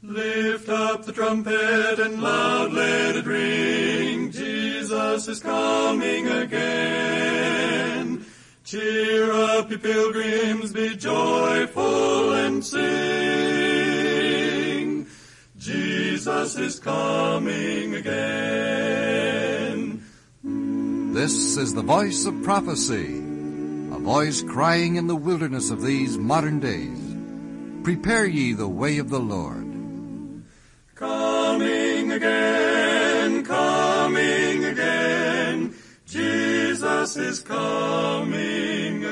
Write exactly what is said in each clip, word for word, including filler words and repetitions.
Lift up the trumpet and loud let it ring. Jesus is coming again. Cheer up, ye pilgrims, be joyful and sing. Jesus is coming again. This is the voice of prophecy, a voice crying in the wilderness of these modern days. Prepare ye the way of the Lord. Coming again, coming again, Jesus is coming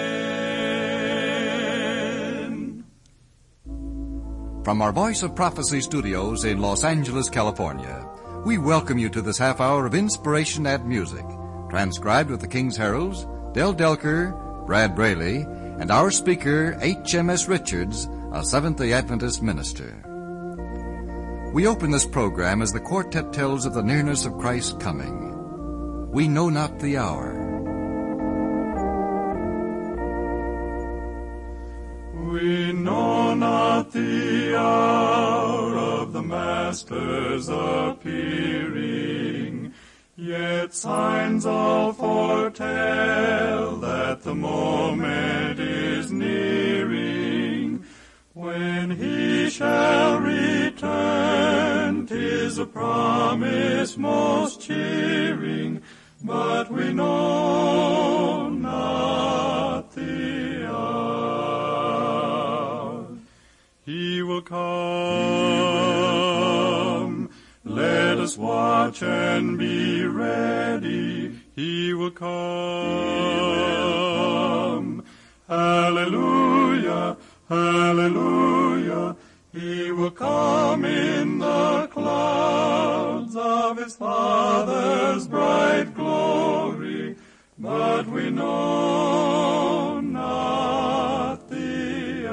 again. From our Voice of Prophecy studios in Los Angeles, California, we welcome you to this half hour of inspiration and music, transcribed with the King's Heralds, Del Delker, Brad Braley, and our speaker, H M S Richards, a Seventh-day Adventist minister. We open this program as the quartet tells of the nearness of Christ's coming. We know not the hour. We know not the hour of the Master's appearing, yet signs all foretell that the moment is nearing. When he shall return, 'tis a promise most cheering, but we know not the hour. He will come, let us watch and be ready. He will come, hallelujah, hallelujah. He will come in the clouds of his Father's bright glory, but we know not the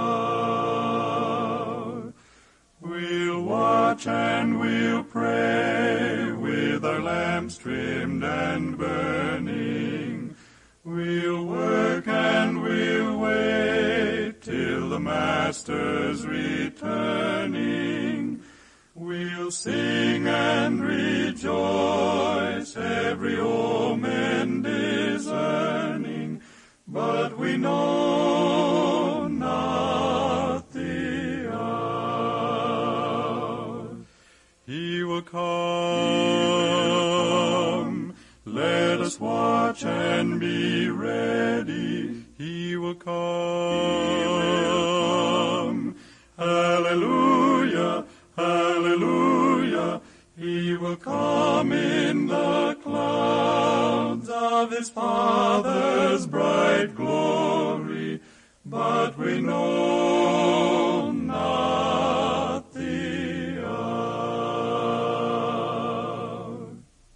hour. We'll watch and we'll pray with our lamps trimmed and burning. We'll work and we'll wait till the Master's returning. We'll sing and rejoice, every omen discerning, but we know not the hour. He will come, let us watch and be ready. He will come, hallelujah, hallelujah. He will come in the clouds of his Father's bright glory, but we know not the hour.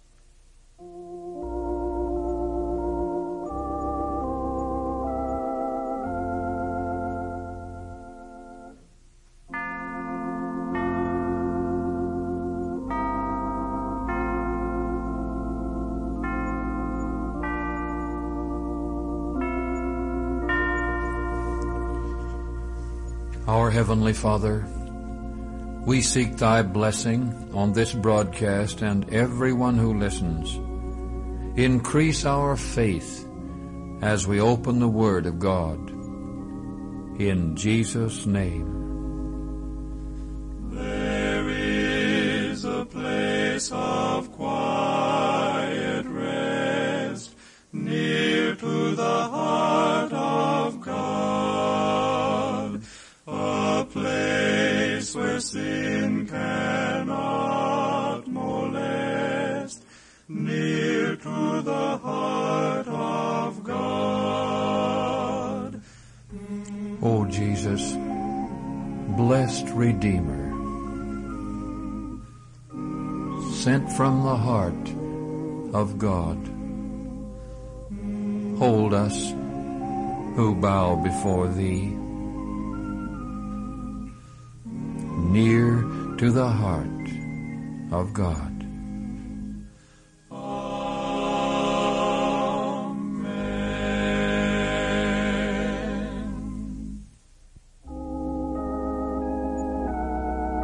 Our Heavenly Father, we seek Thy blessing on this broadcast and everyone who listens. Increase our faith as we open the Word of God. In Jesus' name. There is a place of quiet rest near to the heart of God, a place where sin cannot molest, near to the heart of God. O Jesus, blessed Redeemer, sent from the heart of God, hold us who bow before Thee, near to the heart of God. Amen.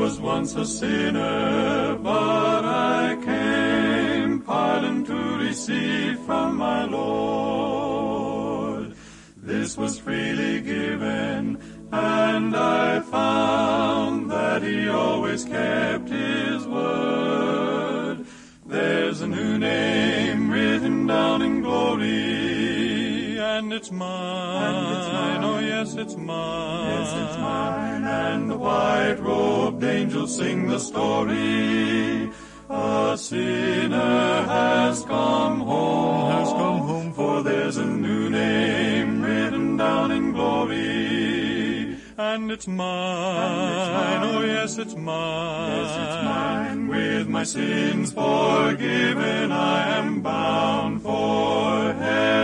was once a sinner, but I came pardon to receive from my Lord. This was freely given, and I found that he always kept his word. There's a new name written down in glory, and it's mine. And it's mine. Oh, yes, it's mine. Yes, it's mine. And the white-robed angels sing the story. A sinner has come home. Has come home. For there's a new name written down in glory. And it's mine. And it's mine. Oh, yes, it's mine. Yes, it's mine. With my sins forgiven, I am bound for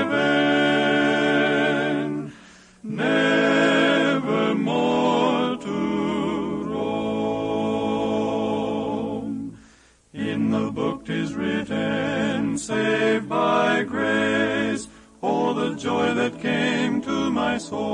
heaven, never more to roam. In the book 'tis written, saved by grace, oh, the joy that came to my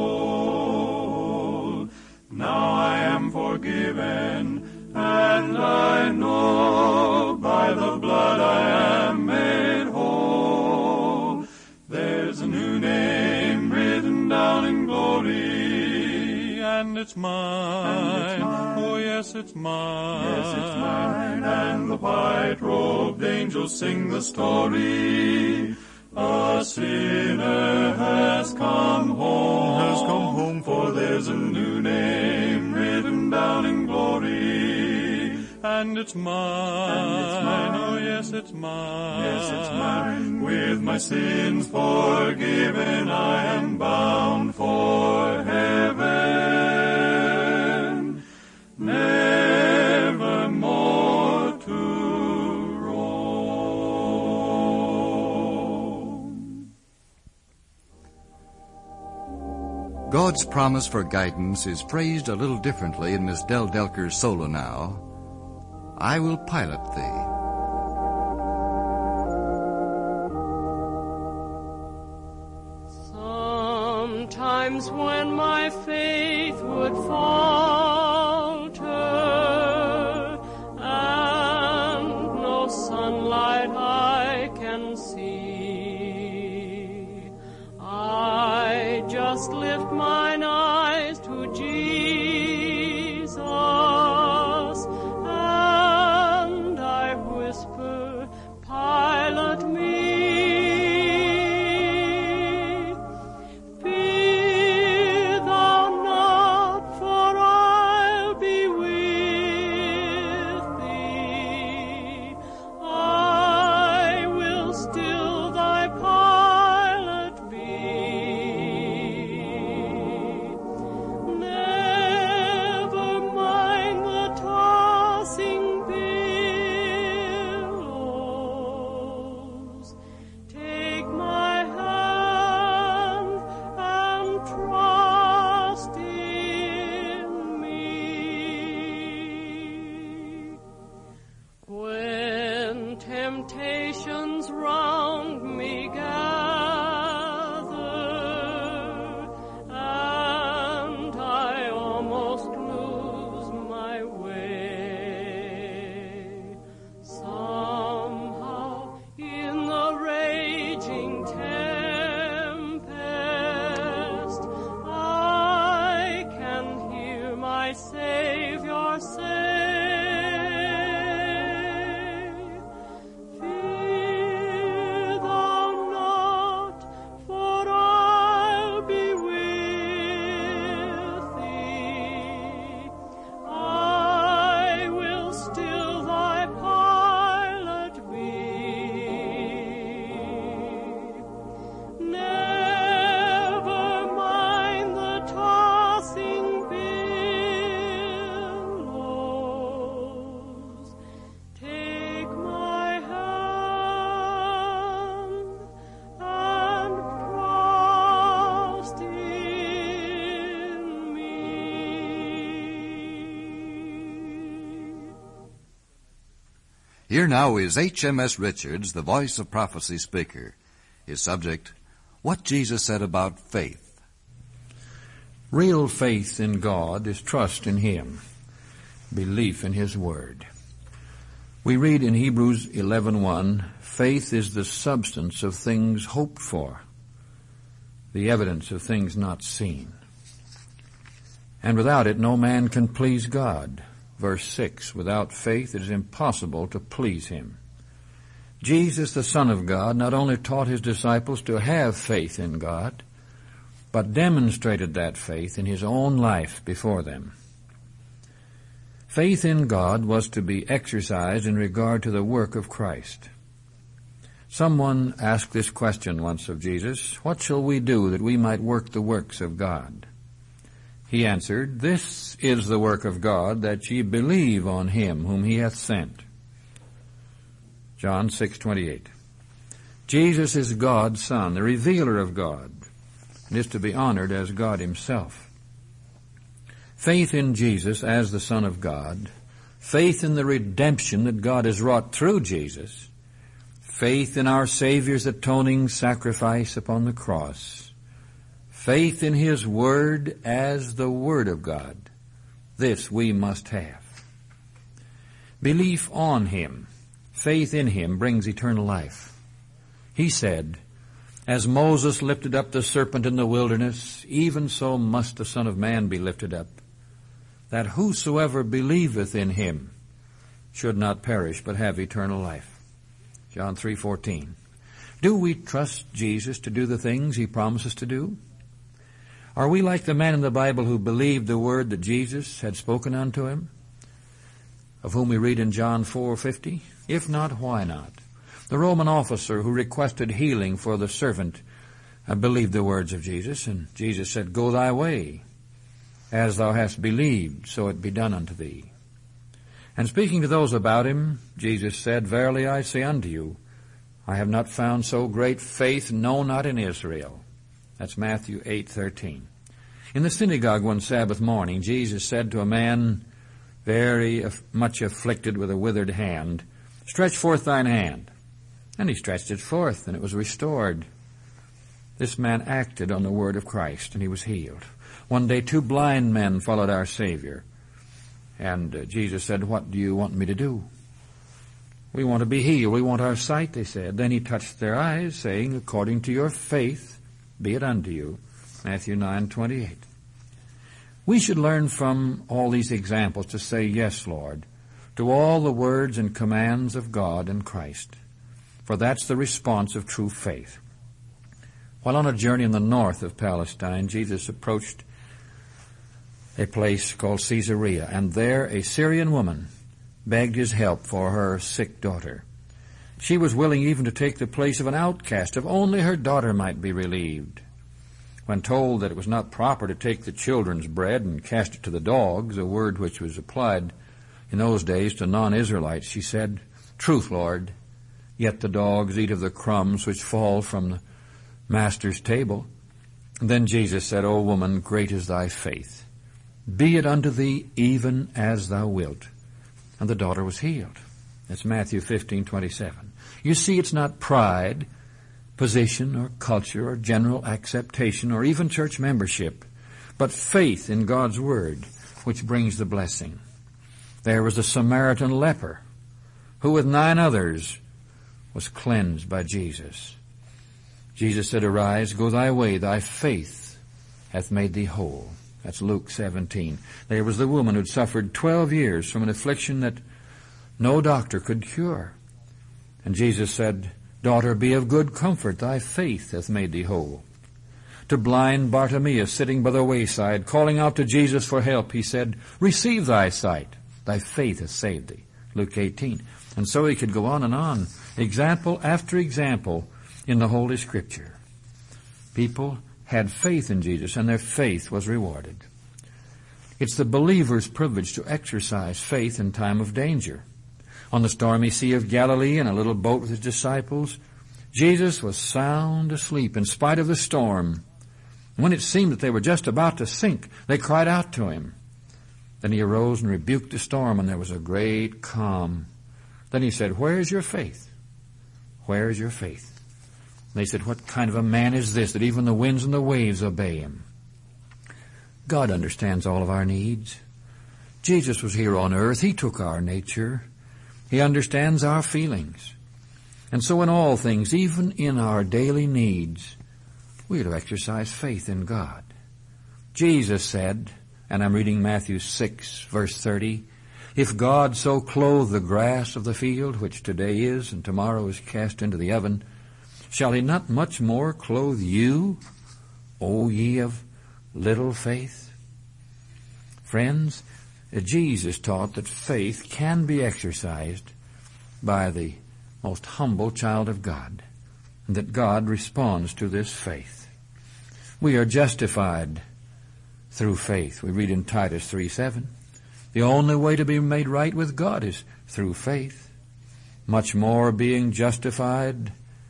soul. Now I am forgiven, and I know by the blood I am made whole. There's a new name written down in glory, and it's mine. And it's mine. Oh, yes, it's mine. Yes, it's mine. And the white-robed angels sing the story. A sinner has come home, has come home, for there's a new name written down in glory. And it's mine, and it's mine. Oh, yes, it's mine. Yes, it's mine. With my sins forgiven, I am bound for heaven, never more to God's promise for guidance is phrased a little differently in Miss Del Delker's solo now. I will pilot thee. Sometimes when my faith would falter and no sunlight I can see, I just lift mine eyes to Jesus, and I whisper, pilot me. Fear thou not, for I'll be with thee. I will still thy pilot be. Never mind the tossing billows. Take my hand and trust in me. When temptations round me gather and I almost lose my way, somehow in the raging tempest I can hear my Savior say, fear thou not, for I'll be with thee. I will still thy pilot be. Never mind the tossing billows. Take my hand and trust in me. Here now is H M S Richards, the Voice of Prophecy speaker. His subject, What Jesus Said About Faith. Real faith in God is trust in Him. belief in His Word. We read in Hebrews eleven one, faith is the substance of things hoped for, the evidence of things not seen. And without it no man can please God. Verse six, without faith it is impossible to please Him. Jesus, the Son of God, not only taught His disciples to have faith in God, but demonstrated that faith in His own life before them. Faith in God was to be exercised in regard to the work of Christ. Someone asked this question once of Jesus, what shall we do that we might work the works of God? He answered, this is the work of God, that ye believe on Him whom He hath sent. John six twenty-eight. Jesus is God's Son, the revealer of God, and is to be honored as God Himself. Faith in Jesus as the Son of God, faith in the redemption that God has wrought through Jesus, faith in our Savior's atoning sacrifice upon the cross, faith in His Word as the Word of God, this we must have. Belief on Him, faith in Him brings eternal life. He said, as Moses lifted up the serpent in the wilderness, even so must the Son of Man be lifted up, that whosoever believeth in Him should not perish but have eternal life. John three fourteen. Do we trust Jesus to do the things He promises to do? Are we like the man in the Bible who believed the word that Jesus had spoken unto him, of whom we read in John four fifty? If not, why not? The Roman officer who requested healing for the servant uh, believed the words of Jesus, and Jesus said, go thy way. As thou hast believed, so it be done unto thee. And speaking to those about him, Jesus said, verily I say unto you, I have not found so great faith, no, not in Israel. That's Matthew eight thirteen. In the synagogue one Sabbath morning, Jesus said to a man very much afflicted with a withered hand, stretch forth thine hand. And he stretched it forth, and it was restored. This man acted on the word of Christ, and he was healed. One day two blind men followed our Savior. And uh, Jesus said, what do you want me to do? We want to be healed. We want our sight, they said. Then He touched their eyes, saying, according to your faith, be it unto you. Matthew nine twenty-eight. We should learn from all these examples to say, yes, Lord, to all the words and commands of God and Christ. For that's the response of true faith. While on a journey in the north of Palestine, Jesus approached a place called Caesarea, and there a Syrian woman begged His help for her sick daughter. She was willing even to take the place of an outcast if only her daughter might be relieved. When told that it was not proper to take the children's bread and cast it to the dogs, a word which was applied in those days to non-Israelites, she said, truth, Lord, yet the dogs eat of the crumbs which fall from the master's table. And then Jesus said, O woman, great is thy faith. Be it unto thee even as thou wilt. And the daughter was healed. That's Matthew fifteen twenty-seven. You see, it's not pride, position, or culture, or general acceptation, or even church membership, but faith in God's Word, which brings the blessing. There was the Samaritan leper, who with nine others was cleansed by Jesus. Jesus said, arise, go thy way, thy faith hath made thee whole. That's Luke seventeen. There was the woman who'd suffered twelve years from an affliction that no doctor could cure. And Jesus said, daughter, be of good comfort, thy faith hath made thee whole. To blind Bartimaeus sitting by the wayside, calling out to Jesus for help, He said, receive thy sight, thy faith hath saved thee. Luke eighteen. And so he could go on and on, example after example in the Holy Scripture. People had faith in Jesus, and their faith was rewarded. It's the believer's privilege to exercise faith in time of danger. On the stormy Sea of Galilee, in a little boat with His disciples, Jesus was sound asleep in spite of the storm. When it seemed that they were just about to sink, they cried out to Him. Then He arose and rebuked the storm, and there was a great calm. Then He said, where is your faith? Where is your faith? They said, what kind of a man is this that even the winds and the waves obey Him? God understands all of our needs. Jesus was here on earth. He took our nature. He understands our feelings. And so in all things, even in our daily needs, we are to exercise faith in God. Jesus said, and I'm reading Matthew six, verse thirty, "If God so clothe the grass of the field, which today is and tomorrow is cast into the oven, shall he not much more clothe you, O ye of little faith?" Friends, Jesus taught that faith can be exercised by the most humble child of God, and that God responds to this faith. We are justified through faith. We read in Titus three seven, "The only way to be made right with God is through faith. Much more, being justified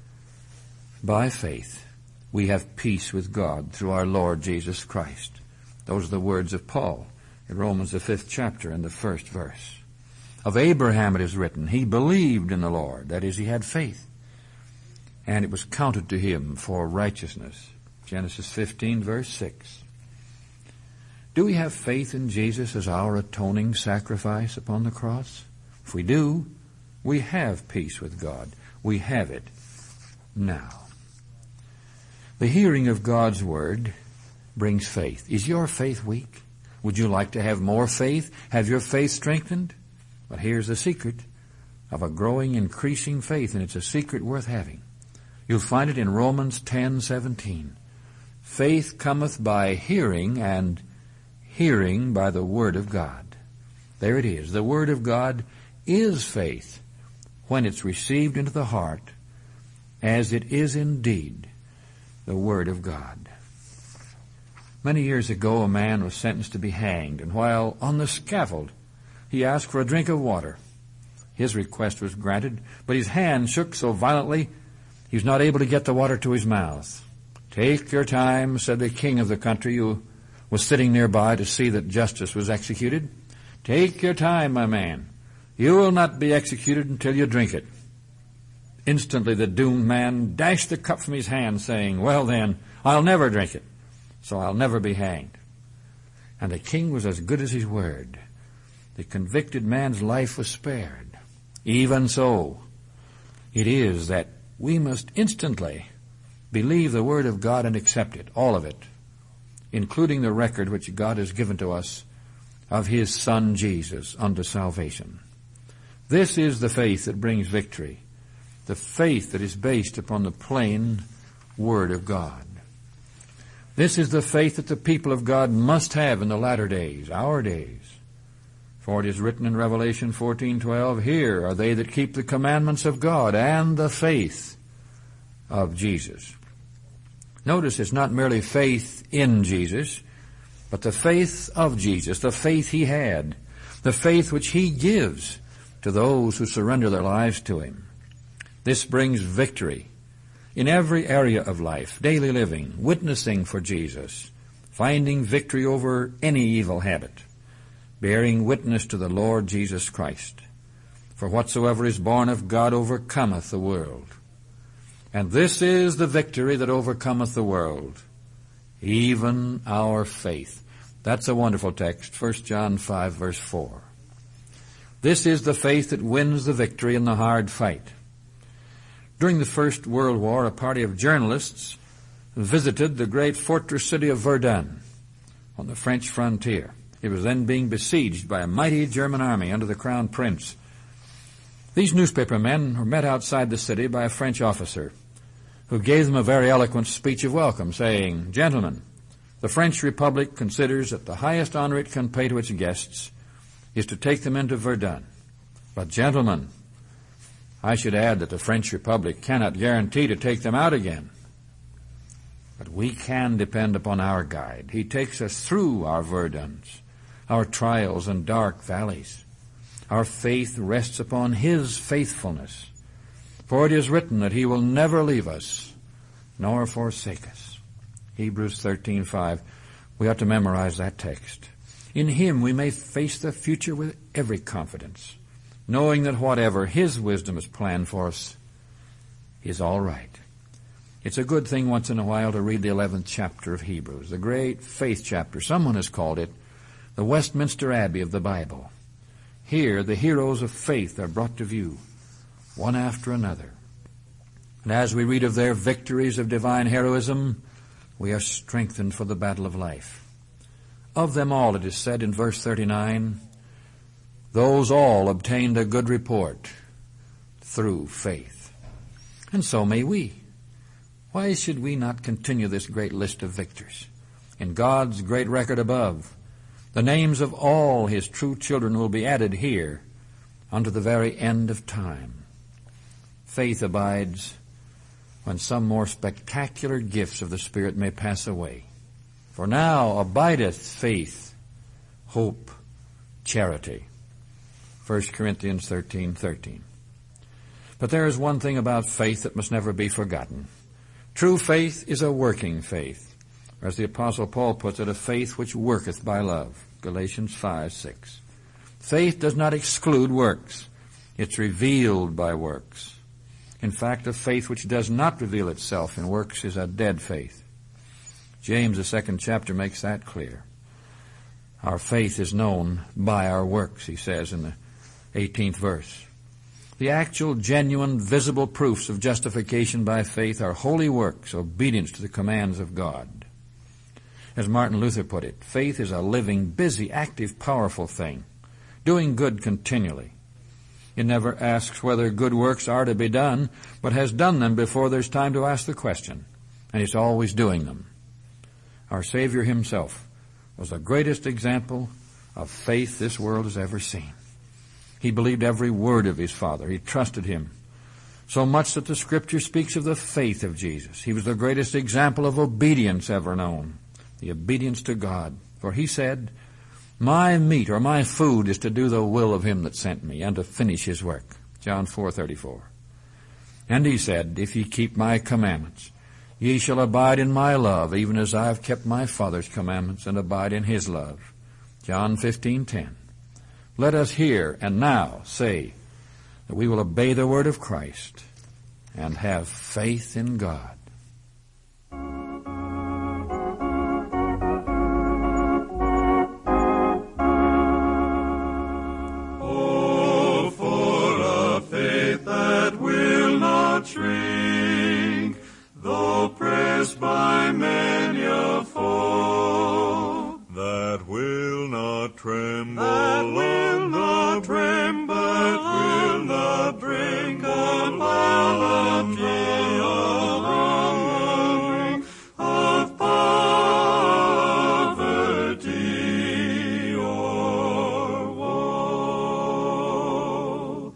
by faith, we have peace with God through our Lord Jesus Christ." Those are the words of Paul in Romans, the fifth chapter, and the first verse. Of Abraham it is written, "He believed in the Lord," that is, he had faith, "and it was counted to him for righteousness." Genesis fifteen, verse six. Do we have faith in Jesus as our atoning sacrifice upon the cross? If we do, we have peace with God. We have it now. The hearing of God's Word brings faith. Is your faith weak? Would you like to have more faith? Have your faith strengthened? But here's the secret of a growing, increasing faith, and it's a secret worth having. You'll find it in Romans ten seventeen. "Faith cometh by hearing, and hearing by the Word of God." There it is. The Word of God is faith when it's received into the heart, as it is indeed the Word of God. Many years ago, a man was sentenced to be hanged, and while on the scaffold, he asked for a drink of water. His request was granted, but his hand shook so violently he was not able to get the water to his mouth. "Take your time," said the king of the country, who was sitting nearby to see that justice was executed. "Take your time, my man. You will not be executed until you drink it." Instantly the doomed man dashed the cup from his hand, saying, "Well then, I'll never drink it, so I'll never be hanged." And the king was as good as his word. The convicted man's life was spared. Even so, it is that we must instantly believe the Word of God and accept it, all of it, including the record which God has given to us of His Son Jesus unto salvation. This is the faith that brings victory, the faith that is based upon the plain Word of God. This is the faith that the people of God must have in the latter days, our days. For it is written in Revelation fourteen twelve, "Here are they that keep the commandments of God and the faith of Jesus." Notice it's not merely faith in Jesus, but the faith of Jesus, the faith He had, the faith which He gives to those who surrender their lives to Him. This brings victory in every area of life, daily living, witnessing for Jesus, finding victory over any evil habit, bearing witness to the Lord Jesus Christ. For whatsoever is born of God overcometh the world. And this is the victory that overcometh the world, even our faith. That's a wonderful text, First John five, verse four. This is the faith that wins the victory in the hard fight. During the First World War, a party of journalists visited the great fortress city of Verdun on the French frontier. It was then being besieged by a mighty German army under the Crown Prince. These newspaper men were met outside the city by a French officer who gave them a very eloquent speech of welcome, saying, "Gentlemen, the French Republic considers that the highest honor it can pay to its guests is to take them into Verdun. But gentlemen, I should add that the French Republic cannot guarantee to take them out again. But we can depend upon our guide. He takes us through our Verduns, our trials and dark valleys. Our faith rests upon His faithfulness. For it is written that He will never leave us, nor forsake us." Hebrews thirteen five. We ought to memorize that text. In Him we may face the future with every confidence, knowing that whatever His wisdom has planned for us is all right. It's a good thing once in a while to read the eleventh chapter of Hebrews, the great faith chapter. Someone has called it the Westminster Abbey of the Bible. Here the heroes of faith are brought to view, one after another. And as we read of their victories of divine heroism, we are strengthened for the battle of life. Of them all, it is said in verse thirty-nine, those all obtained a good report through faith. And so may we. Why should we not continue this great list of victors? In God's great record above, the names of all his true children will be added here unto the very end of time. Faith abides when some more spectacular gifts of the Spirit may pass away. For now abideth faith, hope, charity. First Corinthians thirteen thirteen. But there is one thing about faith that must never be forgotten. True faith is a working faith, or as the Apostle Paul puts it, a faith which worketh by love. Galatians five six. Faith does not exclude works. It's revealed by works. In fact, a faith which does not reveal itself in works is a dead faith. James, the second chapter, makes that clear. Our faith is known by our works, he says in the eighteenth verse. The actual, genuine, visible proofs of justification by faith are holy works, obedience to the commands of God. As Martin Luther put it, faith is a living, busy, active, powerful thing, doing good continually. It never asks whether good works are to be done, but has done them before there's time to ask the question, and it's always doing them. Our Savior himself was the greatest example of faith this world has ever seen. He believed every word of his Father. He trusted him, so much that the Scripture speaks of the faith of Jesus. He was the greatest example of obedience ever known, the obedience to God. For he said, my meat or my food is to do the will of him that sent me and to finish his work. John four thirty-four. And he said, if ye keep my commandments, ye shall abide in my love, even as I have kept my Father's commandments and abide in his love. John fifteen ten. Let us here and now say that we will obey the word of Christ and have faith in God. Shrink, though pressed by many a foe, that will not tremble, that will not tremble, that will not bring on poverty of wrong, of poverty or woe.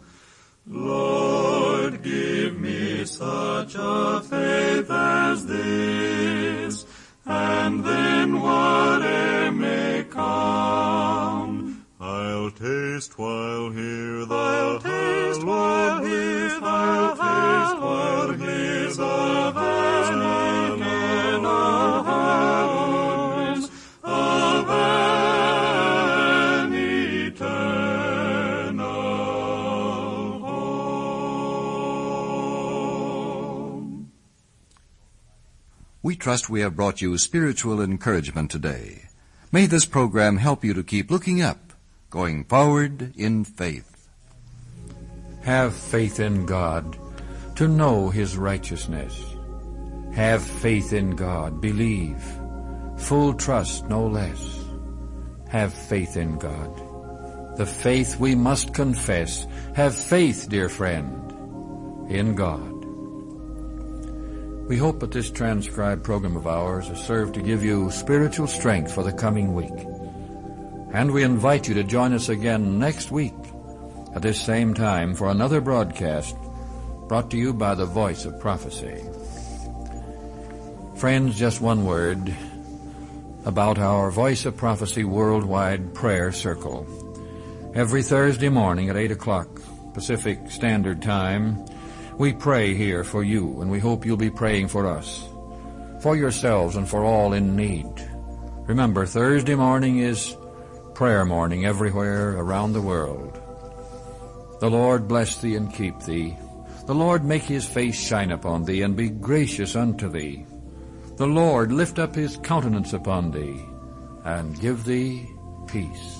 Lord, give me such a faith as this, and then whate'er may come, I'll taste while here the I'll taste while here the I'll taste while here the vast and of heavens of an eternal home. We trust we have brought you spiritual encouragement today. May this program help you to keep looking up, going forward in faith. Have faith in God to know his righteousness. Have faith in God. Believe. Full trust, no less. Have faith in God. The faith we must confess. Have faith, dear friend, in God. We hope that this transcribed program of ours has served to give you spiritual strength for the coming week. And we invite you to join us again next week at this same time for another broadcast brought to you by the Voice of Prophecy. Friends, just one word about our Voice of Prophecy Worldwide Prayer Circle. Every Thursday morning at eight o'clock Pacific Standard Time, we pray here for you, and we hope you'll be praying for us, for yourselves and for all in need. Remember, Thursday morning is prayer morning everywhere around the world. The Lord bless thee and keep thee. The Lord make his face shine upon thee and be gracious unto thee. The Lord lift up his countenance upon thee and give thee peace.